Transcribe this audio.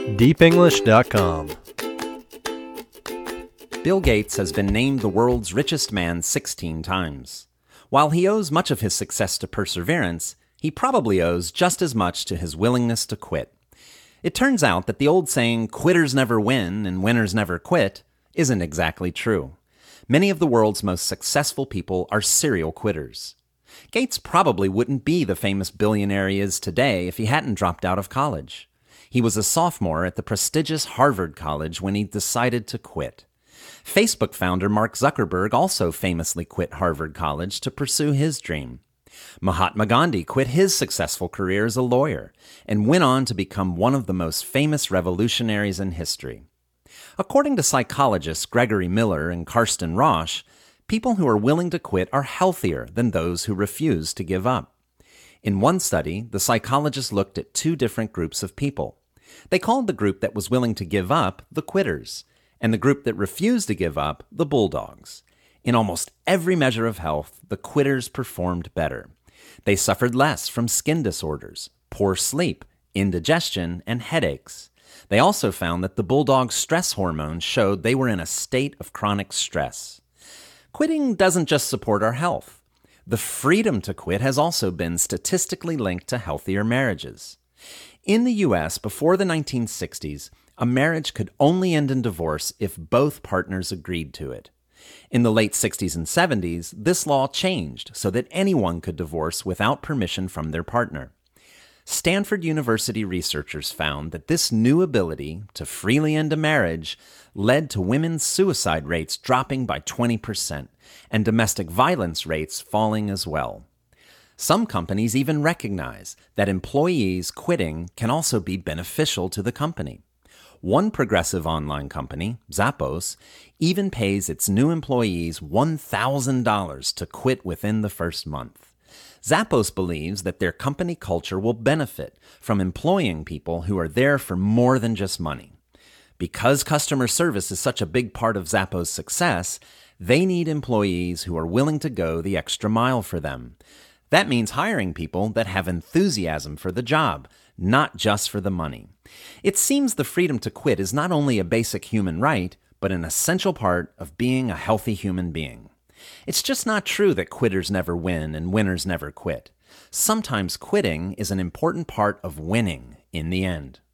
deepenglish.com. Bill Gates has been named the world's richest man 16 times. While he owes much of his success to perseverance, he probably owes just as much to his willingness to quit. It turns out that the old saying, "quitters never win and winners never quit," isn't exactly true. Many of the world's most successful people are serial quitters. Gates probably wouldn't be the famous billionaire he is today if he hadn't dropped out of college. He was a sophomore at the prestigious Harvard College when he decided to quit. Facebook founder Mark Zuckerberg also famously quit Harvard College to pursue his dream. Mahatma Gandhi quit his successful career as a lawyer and went on to become one of the most famous revolutionaries in history. According to psychologists Gregory Miller and Karsten Rausch, people who are willing to quit are healthier than those who refuse to give up. In one study, the psychologists looked at two different groups of people. They called the group that was willing to give up the quitters, and the group that refused to give up the bulldogs. In almost every measure of health, the quitters performed better. They suffered less from skin disorders, poor sleep, indigestion, and headaches. They also found that the bulldog's stress hormones showed they were in a state of chronic stress. Quitting doesn't just support our health. The freedom to quit has also been statistically linked to healthier marriages. In the U.S., before the 1960s, a marriage could only end in divorce if both partners agreed to it. In the late 60s and 70s, this law changed so that anyone could divorce without permission from their partner. Stanford University researchers found that this new ability to freely end a marriage led to women's suicide rates dropping by 20% and domestic violence rates falling as well. Some companies even recognize that employees quitting can also be beneficial to the company. One progressive online company, Zappos, even pays its new employees $1,000 to quit within the first month. Zappos believes that their company culture will benefit from employing people who are there for more than just money. Because customer service is such a big part of Zappos' success, they need employees who are willing to go the extra mile for them. That means hiring people that have enthusiasm for the job, not just for the money. It seems the freedom to quit is not only a basic human right, but an essential part of being a healthy human being. It's just not true that quitters never win and winners never quit. Sometimes quitting is an important part of winning in the end.